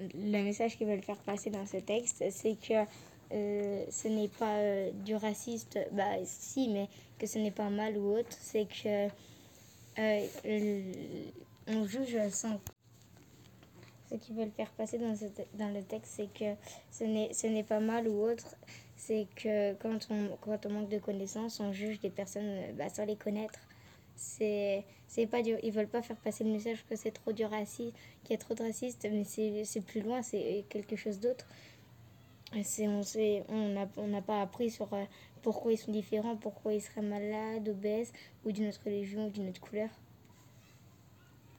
le message qu'ils veulent faire passer dans ce texte, c'est que ce n'est pas du raciste, bah si, mais que ce n'est pas mal ou autre, c'est que on juge sans... Ce qu'ils veulent faire passer dans le texte, c'est que ce n'est pas mal ou autre, c'est que quand on manque de connaissances, on juge des personnes sans les connaître. C'est pas ils veulent pas faire passer le message que c'est trop du racisme, qu'il y a trop de racistes, mais c'est plus loin, c'est quelque chose d'autre. On n'a pas appris sur pourquoi ils sont différents, pourquoi ils seraient malades, obèses, ou d'une autre religion, ou d'une autre couleur.